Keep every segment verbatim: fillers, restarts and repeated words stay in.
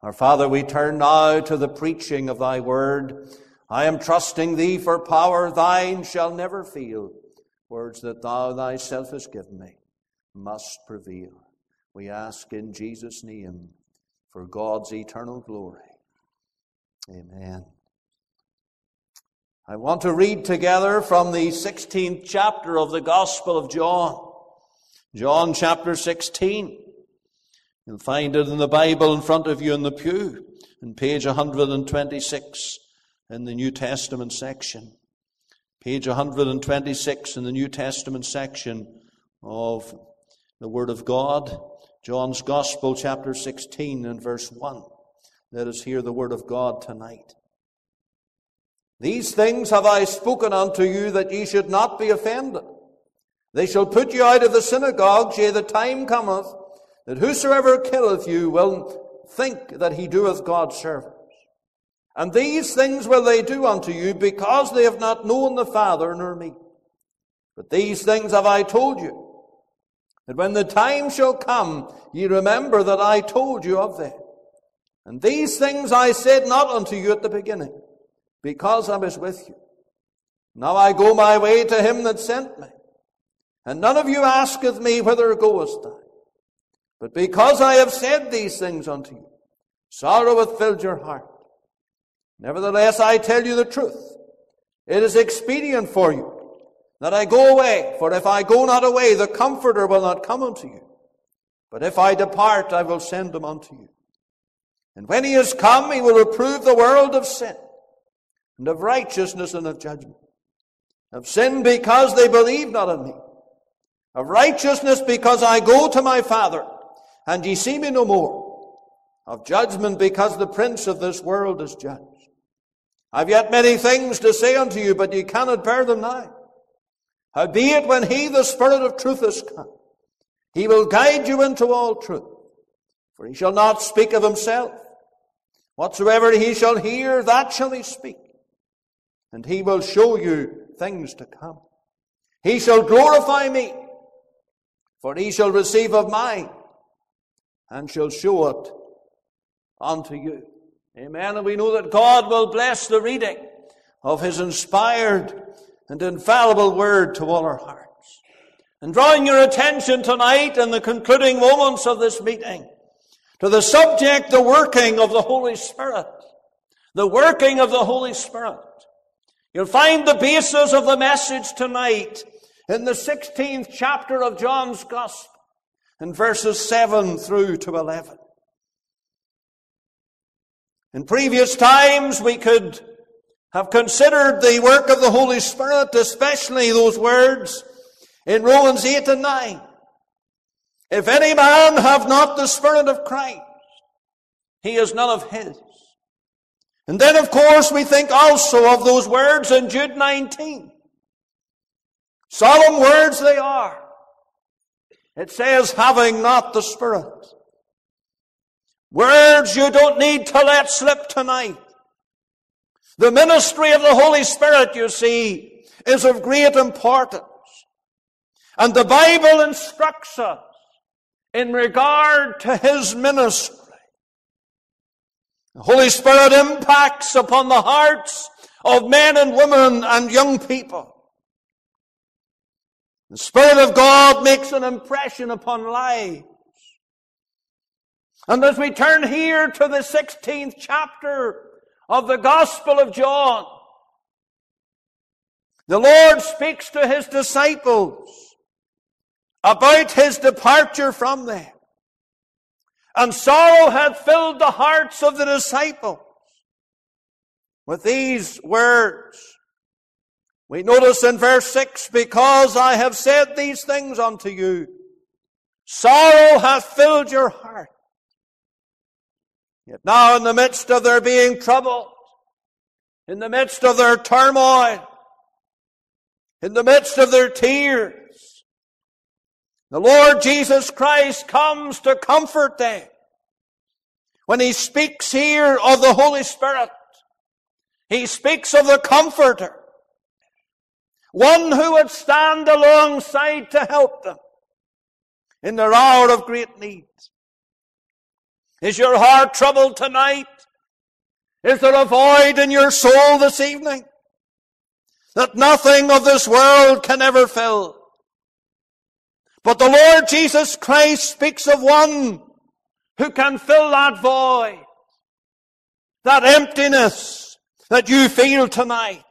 Our Father, we turn now to the preaching of thy word. I am trusting thee for power, thine shall never fail. Words that thou thyself hast given me must prevail. We ask in Jesus' name for God's eternal glory. Amen. I want to read together from the sixteenth chapter of the Gospel of John. John chapter sixteen. You'll find it in the Bible in front of you in the pew, in page one hundred twenty-six in the New Testament section. Page one hundred twenty-six in the New Testament section of the Word of God. John's Gospel chapter sixteen and verse one. Let us hear the Word of God tonight. These things have I spoken unto you, that ye should not be offended. They shall put you out of the synagogues, yea, the time cometh, that whosoever killeth you will think that he doeth God's service. And these things will they do unto you, because they have not known the Father nor me. But these things have I told you, that when the time shall come, ye remember that I told you of them. And these things I said not unto you at the beginning, because I was with you. Now I go my way to him that sent me. And none of you asketh me, whither goest thou? But because I have said these things unto you, sorrow hath filled your heart. Nevertheless, I tell you the truth. It is expedient for you that I go away. For if I go not away, the Comforter will not come unto you. But if I depart, I will send him unto you. And when he is come, he will reprove the world of sin, and of righteousness, and of judgment. Of sin, because they believe not in me. Of righteousness, because I go to my Father, and ye see me no more. Of judgment, because the prince of this world is judged. I've yet many things to say unto you, but ye cannot bear them now. Howbeit, when he, the Spirit of truth, is come, he will guide you into all truth. For he shall not speak of himself. Whatsoever he shall hear, that shall he speak. And he will show you things to come. He shall glorify me, for he shall receive of mine, and shall show it unto you. Amen. And we know that God will bless the reading of his inspired and infallible word to all our hearts. And drawing your attention tonight in the concluding moments of this meeting to the subject, the working of the Holy Spirit. The working of the Holy Spirit. You'll find the basis of the message tonight in the sixteenth chapter of John's Gospel, in verses seven through to eleven. In previous times, we could have considered the work of the Holy Spirit, especially those words in Romans eight and nine. If any man have not the Spirit of Christ, he is none of his. And then, of course, we think also of those words in Jude nineteen. Solemn words they are. It says, having not the Spirit. Words you don't need to let slip tonight. The ministry of the Holy Spirit, you see, is of great importance. And the Bible instructs us in regard to his ministry. The Holy Spirit impacts upon the hearts of men and women and young people. The Spirit of God makes an impression upon lives. And as we turn here to the sixteenth chapter of the Gospel of John, the Lord speaks to his disciples about his departure from them. And sorrow had filled the hearts of the disciples with these words. We notice in verse six, because I have said these things unto you, sorrow hath filled your heart. Yet now in the midst of their being troubled, in the midst of their turmoil, in the midst of their tears, the Lord Jesus Christ comes to comfort them. When he speaks here of the Holy Spirit, he speaks of the Comforter, one who would stand alongside to help them in their hour of great need. Is your heart troubled tonight? Is there a void in your soul this evening that nothing of this world can ever fill? But the Lord Jesus Christ speaks of one who can fill that void, that emptiness that you feel tonight,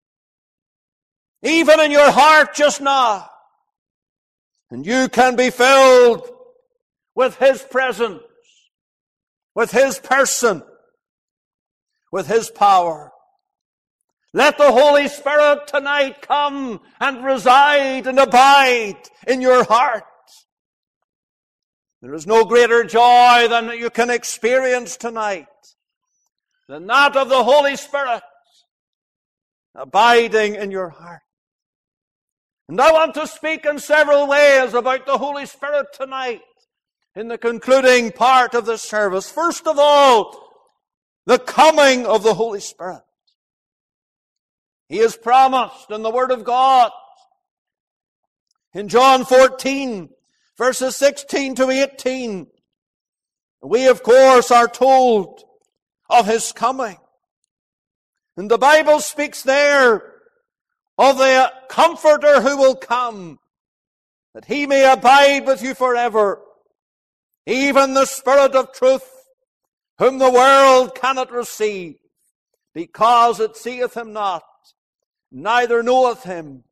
even in your heart just now. And you can be filled with His presence, with His person, with His power. Let the Holy Spirit tonight come and reside and abide in your heart. There is no greater joy than that you can experience tonight than that of the Holy Spirit abiding in your heart. And I want to speak in several ways about the Holy Spirit tonight in the concluding part of this service. First of all, the coming of the Holy Spirit. He is promised in the Word of God. In John fourteen, verses sixteen to eighteen, we of course are told of His coming. And the Bible speaks there of the Comforter who will come, that He may abide with you forever, even the Spirit of truth, whom the world cannot receive, because it seeth Him not, neither knoweth Him.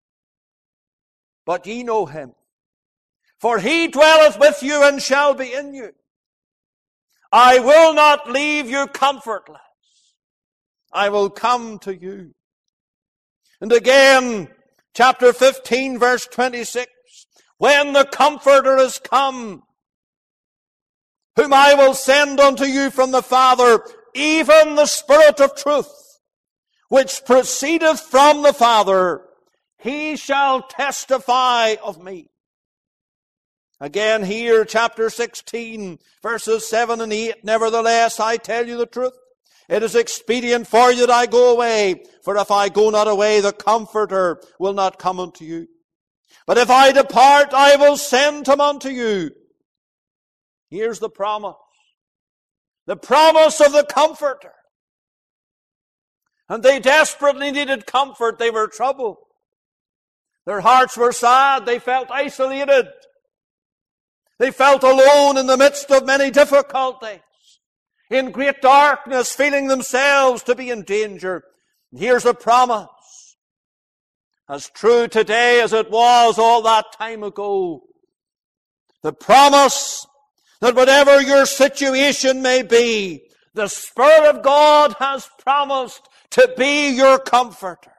But ye know Him, for He dwelleth with you and shall be in you. I will not leave you comfortless. I will come to you. And again, chapter fifteen, verse twenty-six, when the Comforter is come, whom I will send unto you from the Father, even the Spirit of truth, which proceedeth from the Father, He shall testify of me. Again here, chapter sixteen, verses seven and eight, nevertheless, I tell you the truth. It is expedient for you that I go away, for if I go not away, the Comforter will not come unto you. But if I depart, I will send him unto you. Here's the promise. The promise of the Comforter. And they desperately needed comfort. They were troubled. Their hearts were sad. They felt isolated. They felt alone in the midst of many difficulties, in great darkness, feeling themselves to be in danger. And here's a promise, as true today as it was all that time ago. The promise that whatever your situation may be, the Spirit of God has promised to be your comforter.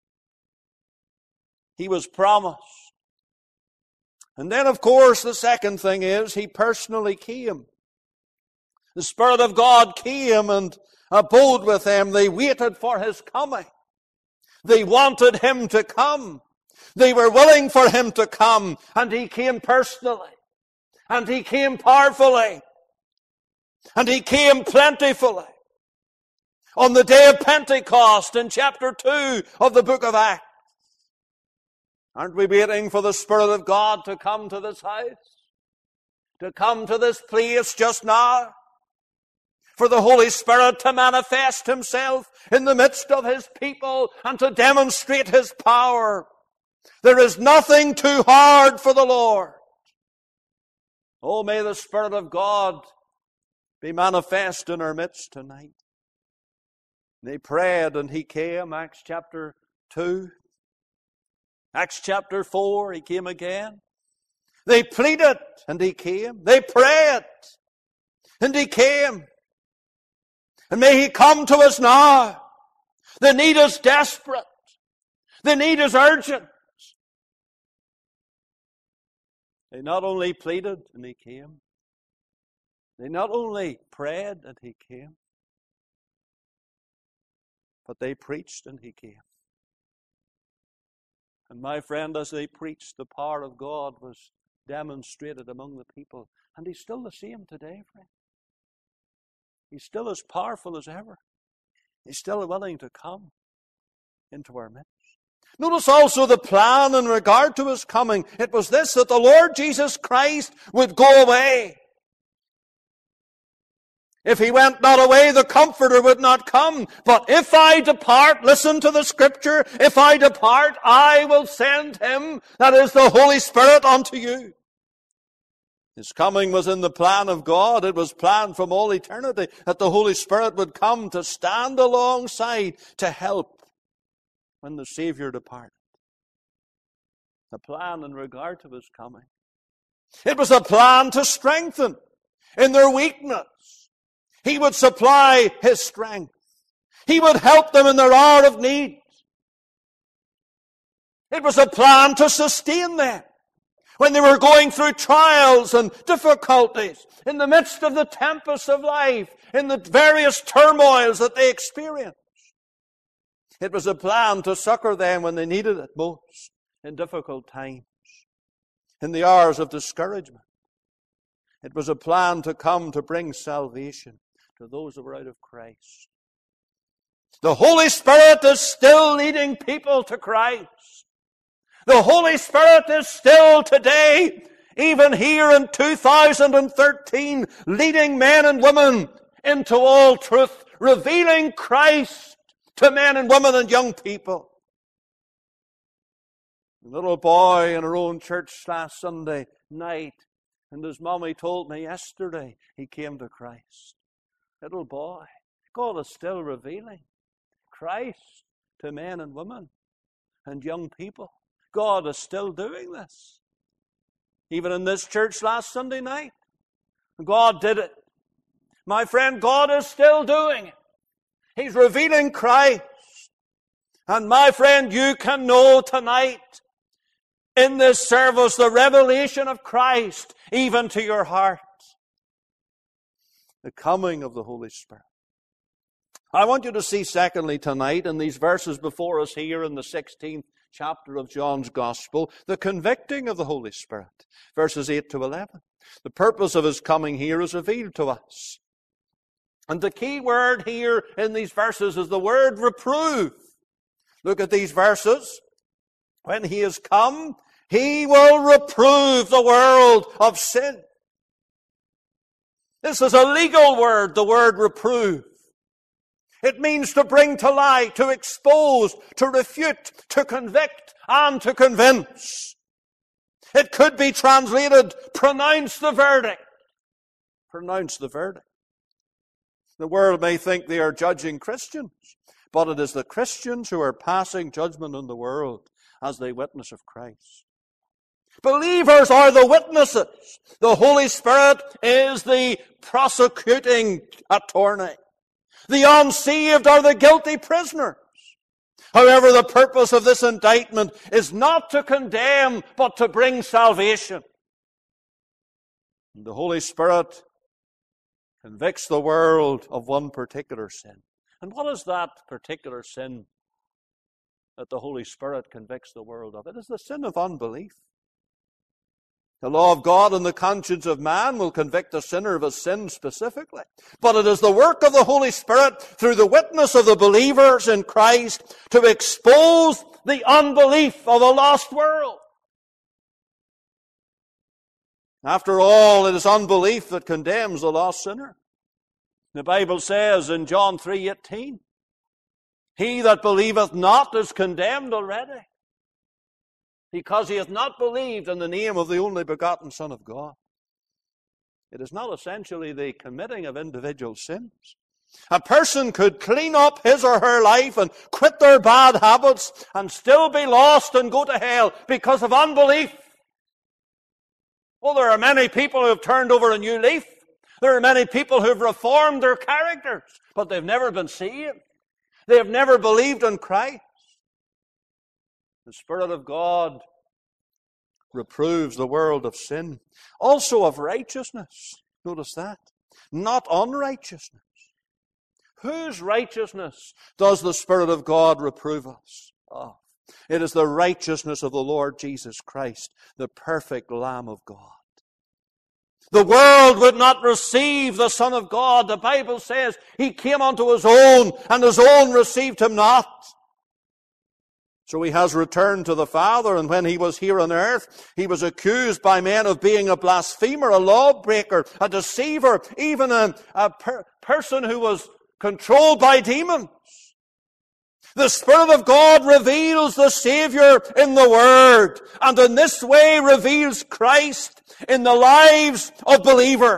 He was promised. And then, of course, the second thing is, He personally came. The Spirit of God came and abode with them. They waited for His coming. They wanted Him to come. They were willing for Him to come. And He came personally. And He came powerfully. And He came plentifully. On the day of Pentecost in chapter two of the book of Acts. Aren't we waiting for the Spirit of God to come to this house? To come to this place just now? For the Holy Spirit to manifest Himself in the midst of His people and to demonstrate His power. There is nothing too hard for the Lord. Oh, may the Spirit of God be manifest in our midst tonight. They prayed and He came, Acts chapter two. Acts chapter four, He came again. They pleaded and He came. They prayed and He came. And may He come to us now. The need is desperate. The need is urgent. They not only pleaded and He came. They not only prayed and He came. But they preached and He came. And my friend, as they preached, the power of God was demonstrated among the people. And He's still the same today, friend. He's still as powerful as ever. He's still willing to come into our midst. Notice also the plan in regard to His coming. It was this, that the Lord Jesus Christ would go away. If he went not away, the Comforter would not come. But if I depart, listen to the Scripture, if I depart, I will send him, that is the Holy Spirit, unto you. His coming was in the plan of God. It was planned from all eternity that the Holy Spirit would come to stand alongside, to help when the Savior departed. The plan in regard to his coming. It was a plan to strengthen in their weakness. He would supply his strength. He would help them in their hour of need. It was a plan to sustain them when they were going through trials and difficulties, in the midst of the tempests of life, in the various turmoils that they experienced. It was a plan to succor them when they needed it most, in difficult times, in the hours of discouragement. It was a plan to come to bring salvation to those who were out of Christ. The Holy Spirit is still leading people to Christ. The Holy Spirit is still today, even here in two thousand thirteen, leading men and women into all truth, revealing Christ to men and women and young people. A little boy in our own church last Sunday night, and his mommy told me yesterday he came to Christ. Little boy, God is still revealing Christ to men and women and young people. God is still doing this. Even in this church last Sunday night, God did it. My friend, God is still doing it. He's revealing Christ. And my friend, you can know tonight in this service the revelation of Christ even to your heart. The coming of the Holy Spirit. I want you to see secondly tonight in these verses before us here in the sixteenth chapter of John's Gospel, the convicting of the Holy Spirit. Verses eight to eleven. The purpose of his coming here is revealed to us. And the key word here in these verses is the word reprove. Look at these verses. When he is come, he will reprove the world of sin. This is a legal word, the word reprove. It means to bring to light, to expose, to refute, to convict, and to convince. It could be translated, pronounce the verdict. Pronounce the verdict. The world may think they are judging Christians, but it is the Christians who are passing judgment on the world as they witness of Christ. Believers are the witnesses. The Holy Spirit is the prosecuting attorney. The unsaved are the guilty prisoners. However, the purpose of this indictment is not to condemn, but to bring salvation. The Holy Spirit convicts the world of one particular sin. And what is that particular sin that the Holy Spirit convicts the world of? It is the sin of unbelief. The law of God and the conscience of man will convict a sinner of his sin specifically. But it is the work of the Holy Spirit through the witness of the believers in Christ to expose the unbelief of a lost world. After all, it is unbelief that condemns the lost sinner. The Bible says in John three eighteen, he that believeth not is condemned already, because he hath not believed in the name of the only begotten Son of God. It is not essentially the committing of individual sins. A person could clean up his or her life and quit their bad habits and still be lost and go to hell because of unbelief. Well, there are many people who have turned over a new leaf. There are many people who have reformed their characters, but they've never been saved. They have never believed in Christ. The Spirit of God reproves the world of sin, also of righteousness. Notice that. Not unrighteousness. Whose righteousness does the Spirit of God reprove us of? It is the righteousness of the Lord Jesus Christ, the perfect Lamb of God. The world would not receive the Son of God. The Bible says he came unto his own, and his own received him not. So he has returned to the Father, and when he was here on earth, he was accused by men of being a blasphemer, a lawbreaker, a deceiver, even a, a per- person who was controlled by demons. The Spirit of God reveals the Savior in the Word, and in this way reveals Christ in the lives of believers.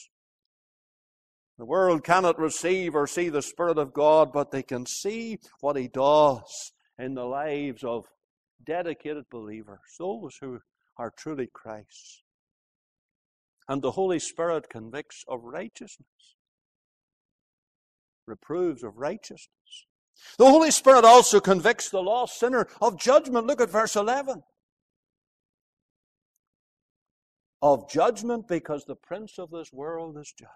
The world cannot receive or see the Spirit of God, but they can see what He does in the lives of dedicated believers, those who are truly Christ's. And the Holy Spirit convicts of righteousness, reproves of righteousness. The Holy Spirit also convicts the lost sinner of judgment. Look at verse eleven. Of judgment, because the prince of this world is judged.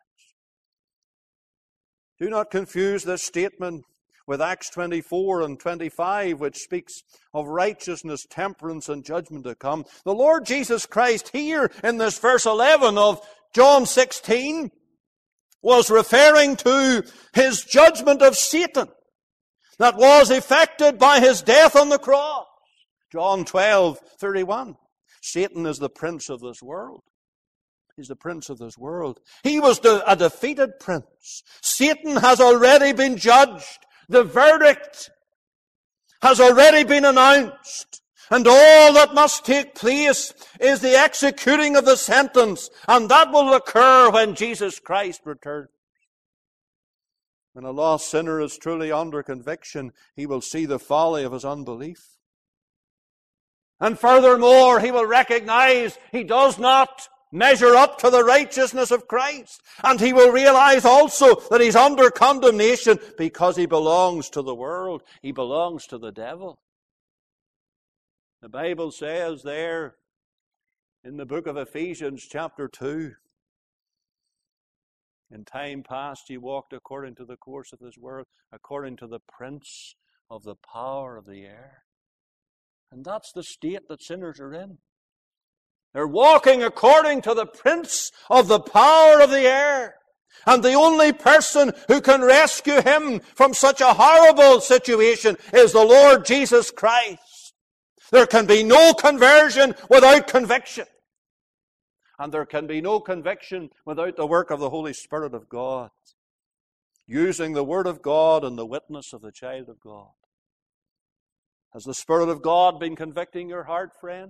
Do not confuse this statement with Acts twenty-four and twenty-five, which speaks of righteousness, temperance, and judgment to come. The Lord Jesus Christ here in this verse eleven of John sixteen was referring to His judgment of Satan that was effected by His death on the cross. John twelve thirty-one. Satan is the prince of this world. He's the prince of this world. He was a defeated prince. Satan has already been judged. The verdict has already been announced. And all that must take place is the executing of the sentence. And that will occur when Jesus Christ returns. When a lost sinner is truly under conviction, he will see the folly of his unbelief. And furthermore, he will recognize he does not measure up to the righteousness of Christ. And he will realize also that he's under condemnation because he belongs to the world. He belongs to the devil. The Bible says there in the book of Ephesians chapter two, in time past ye walked according to the course of this world, according to the prince of the power of the air. And that's the state that sinners are in. They're walking according to the prince of the power of the air. And the only person who can rescue him from such a horrible situation is the Lord Jesus Christ. There can be no conversion without conviction. And there can be no conviction without the work of the Holy Spirit of God, using the Word of God and the witness of the child of God. Has the Spirit of God been convicting your heart, friend,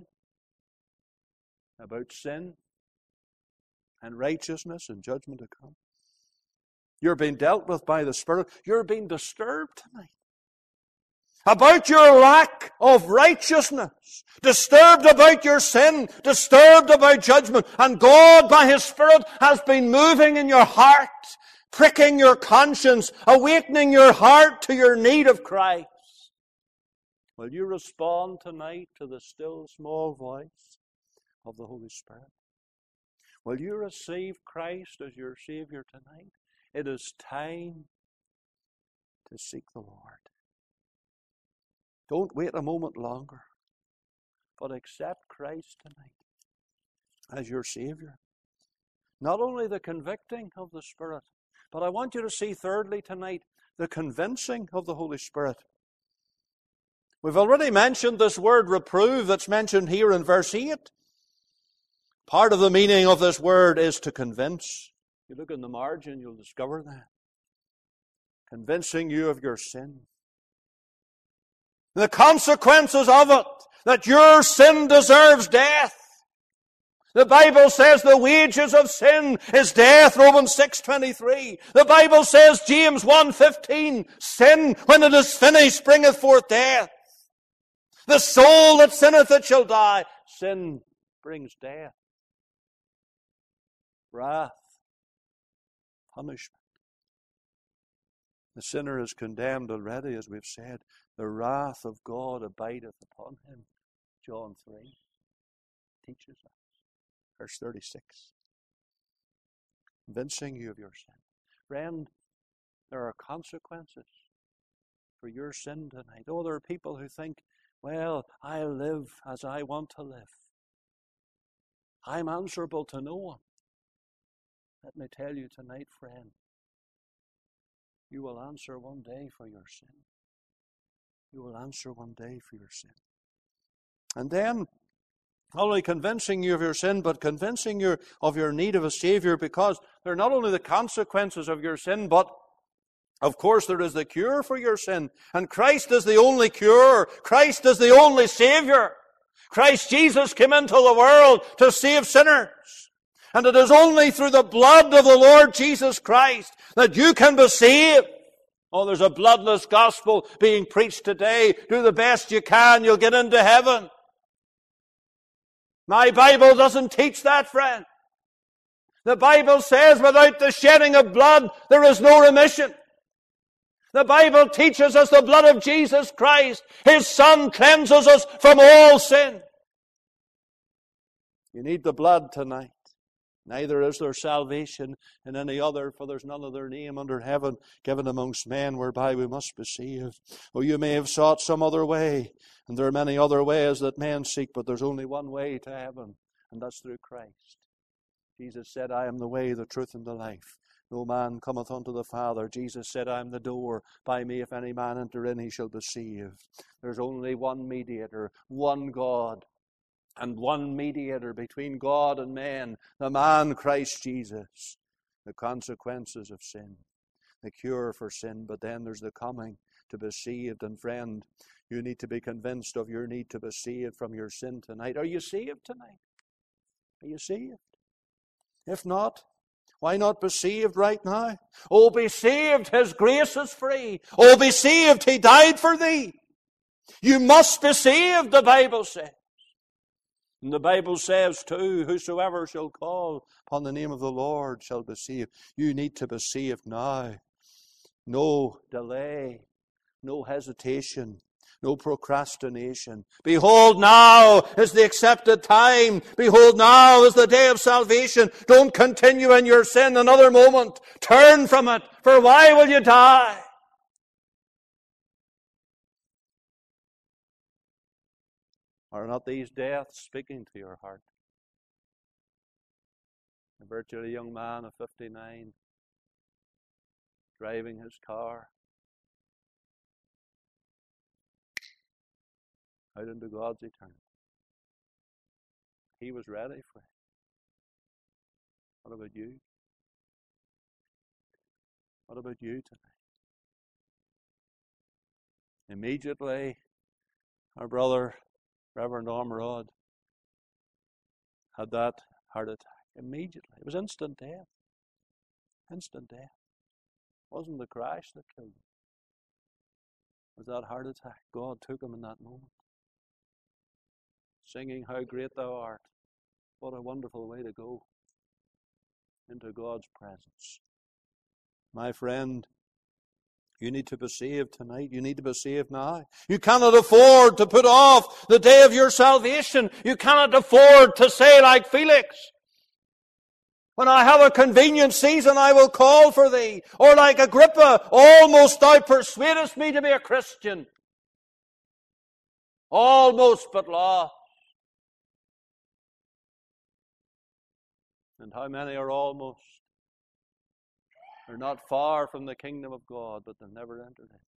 about sin and righteousness and judgment to come? You're being dealt with by the Spirit. You're being disturbed tonight about your lack of righteousness, disturbed about your sin, disturbed about judgment. And God, by His Spirit, has been moving in your heart, pricking your conscience, awakening your heart to your need of Christ. Will you respond tonight to the still small voice of the Holy Spirit? Will you receive Christ as your Savior tonight? It is time to seek the Lord. Don't wait a moment longer, but accept Christ tonight as your Savior. Not only the convicting of the Spirit, but I want you to see thirdly tonight, the convincing of the Holy Spirit. We've already mentioned this word reprove that's mentioned here in verse eight. Part of the meaning of this word is to convince. You look in the margin, you'll discover that. Convincing you of your sin. The consequences of it, that your sin deserves death. The Bible says the wages of sin is death, Romans six twenty-three. The Bible says, James one fifteen, sin, when it is finished, bringeth forth death. The soul that sinneth, it shall die. Sin brings death, wrath, punishment. The sinner is condemned already, as we've said. The wrath of God abideth upon him. John three teaches us. Verse thirty-six. Convincing you of your sin. Friend, there are consequences for your sin tonight. Oh, there are people who think, well, I live as I want to live. I'm answerable to no one. Let me tell you tonight, friend, you will answer one day for your sin. You will answer one day for your sin. And then, not only convincing you of your sin, but convincing you of your need of a Savior, because they're not only the consequences of your sin, but of course there is the cure for your sin. And Christ is the only cure. Christ is the only Savior. Christ Jesus came into the world to save sinners. And it is only through the blood of the Lord Jesus Christ that you can be saved. Oh, there's a bloodless gospel being preached today. Do the best you can, you'll get into heaven. My Bible doesn't teach that, friend. The Bible says without the shedding of blood, there is no remission. The Bible teaches us the blood of Jesus Christ, His Son, cleanses us from all sin. You need the blood tonight. Neither is there salvation in any other, for there's none other name under heaven given amongst men whereby we must be saved. Oh, you may have sought some other way, and there are many other ways that men seek, but there's only one way to heaven, and that's through Christ. Jesus said, I am the way, the truth, and the life. No man cometh unto the Father. Jesus said, I am the door. By me, if any man enter in, he shall be saved. There's only one mediator, one God, and one mediator between God and man, the man Christ Jesus. The consequences of sin, the cure for sin, but then there's the coming to be saved. And friend, you need to be convinced of your need to be saved from your sin tonight. Are you saved tonight? Are you saved? If not, why not be saved right now? Oh, be saved, His grace is free. Oh, be saved, He died for thee. You must be saved, the Bible says. And the Bible says too, whosoever shall call upon the name of the Lord shall be saved. You need to be saved now. No delay, no hesitation, no procrastination. Behold, now is the accepted time. Behold, now is the day of salvation. Don't continue in your sin another moment. Turn from it, for why will you die? Are not these deaths speaking to your heart? The virtue of a young man of fifty-nine, driving his car out into God's eternity. He was ready for it. What about you? What about you tonight? Immediately, our brother, Reverend Ormerod, had that heart attack. Immediately. It was instant death. Instant death. It wasn't the crash that killed him. It was that heart attack. God took him in that moment. Singing, How Great Thou Art. What a wonderful way to go into God's presence. My friend, you need to be saved tonight. You need to be saved now. You cannot afford to put off the day of your salvation. You cannot afford to say like Felix, when I have a convenient season, I will call for thee. Or like Agrippa, almost thou persuadest me to be a Christian. Almost but lost. And how many are almost? They're not far from the kingdom of God, but they've never entered in.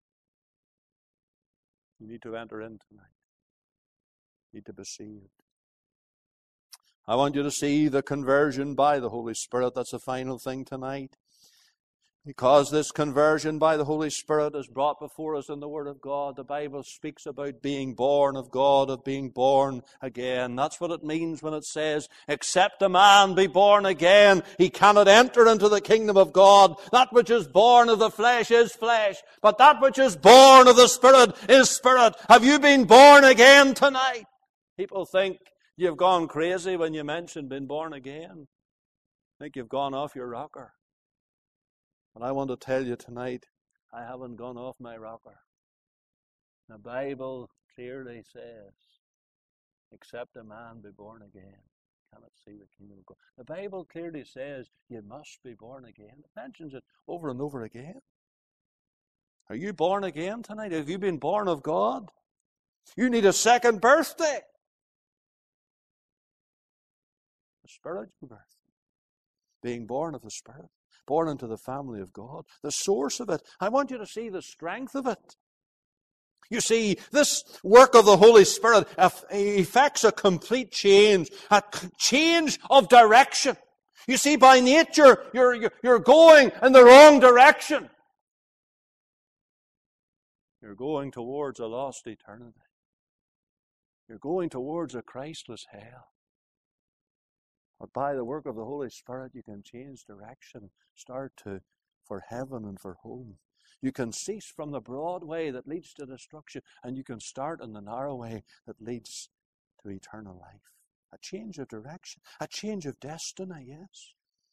You need to enter in tonight. You need to be saved. I want you to see the conversion by the Holy Spirit. That's the final thing tonight. Because this conversion by the Holy Spirit is brought before us in the Word of God. The Bible speaks about being born of God, of being born again. That's what it means when it says, except a man be born again, he cannot enter into the kingdom of God. That which is born of the flesh is flesh, but that which is born of the Spirit is spirit. Have you been born again tonight? People think you've gone crazy when you mention being born again. I think you've gone off your rocker. And I want to tell you tonight, I haven't gone off my rocker. The Bible clearly says, except a man be born again, cannot see the kingdom of God. The Bible clearly says, you must be born again. It mentions it over and over again. Are you born again tonight? Have you been born of God? You need a second birthday. A spiritual birth. Being born of the Spirit. Born into the family of God. The source of it. I want you to see the strength of it. You see, this work of the Holy Spirit effects a complete change, a change of direction. You see, by nature, you're, you're, you're going in the wrong direction. You're going towards a lost eternity. You're going towards a Christless hell. But by the work of the Holy Spirit, you can change direction, start to for heaven and for home. You can cease from the broad way that leads to destruction, and you can start in the narrow way that leads to eternal life. A change of direction, a change of destiny, yes.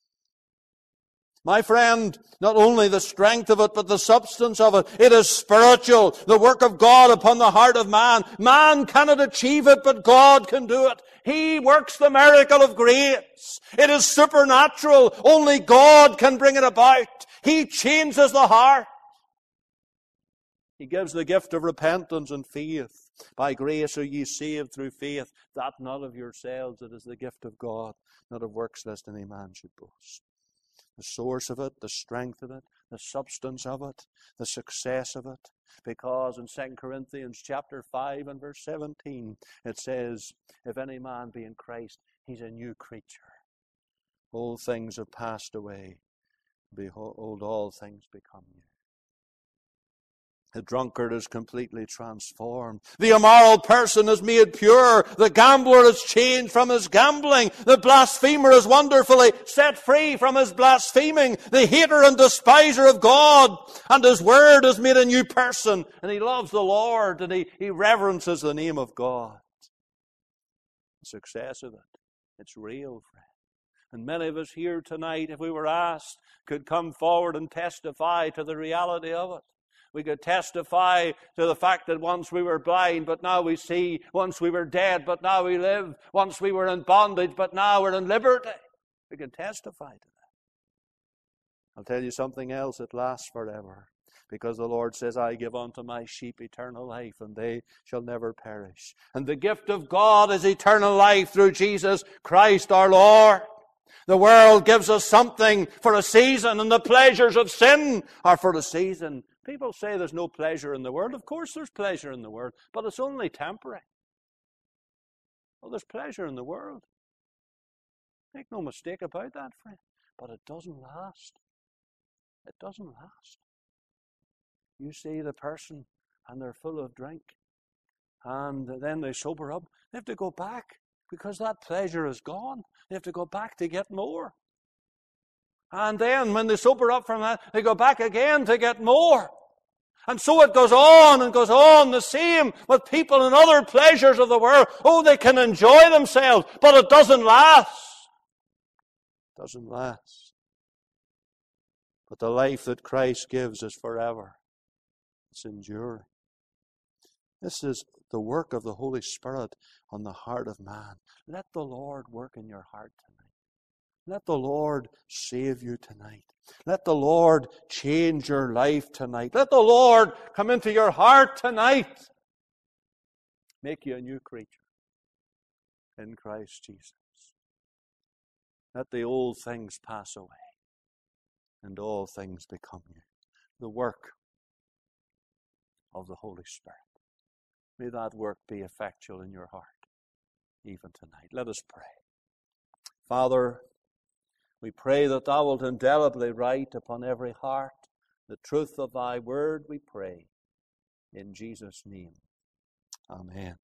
My friend, not only the strength of it, but the substance of it. It is spiritual, the work of God upon the heart of man. Man cannot achieve it, but God can do it. He works the miracle of grace. It is supernatural. Only God can bring it about. He changes the heart. He gives the gift of repentance and faith. By grace are ye saved through faith, that not of yourselves, it is the gift of God, not of works, lest any man should boast. The source of it, the strength of it, the substance of it, the success of it. Because in Second Corinthians chapter five and verse seventeen, it says, if any man be in Christ, he's a new creature. Old things have passed away. Behold, all things become new. The drunkard is completely transformed. The immoral person is made pure. The gambler is changed from his gambling. The blasphemer is wonderfully set free from his blaspheming. The hater and despiser of God and His Word is made a new person. And he loves the Lord and he, he reverences the name of God. The success of it, it's real, friend. And many of us here tonight, if we were asked, could come forward and testify to the reality of it. We could testify to the fact that once we were blind, but now we see. Once we were dead, but now we live. Once we were in bondage, but now we're in liberty. We can testify to that. I'll tell you something else. It lasts forever. Because the Lord says, I give unto my sheep eternal life, and they shall never perish. And the gift of God is eternal life through Jesus Christ our Lord. The world gives us something for a season, and the pleasures of sin are for a season. People say there's no pleasure in the world. Of course there's pleasure in the world, but it's only temporary. Well, there's pleasure in the world. Make no mistake about that, friend. But it doesn't last. It doesn't last. You see the person, and they're full of drink, and then they sober up. They have to go back, because that pleasure is gone. They have to go back to get more. And then when they sober up from that, they go back again to get more. And so it goes on and goes on. The same with people and other pleasures of the world. Oh, they can enjoy themselves, but it doesn't last. It doesn't last. But the life that Christ gives is forever. It's enduring. This is the work of the Holy Spirit on the heart of man. Let the Lord work in your heart tonight. Let the Lord save you tonight. Let the Lord change your life tonight. Let the Lord come into your heart tonight. Make you a new creature in Christ Jesus. Let the old things pass away and all things become new. The work of the Holy Spirit. May that work be effectual in your heart even tonight. Let us pray. Father, we pray that Thou wilt indelibly write upon every heart the truth of Thy word, we pray. In Jesus' name, amen.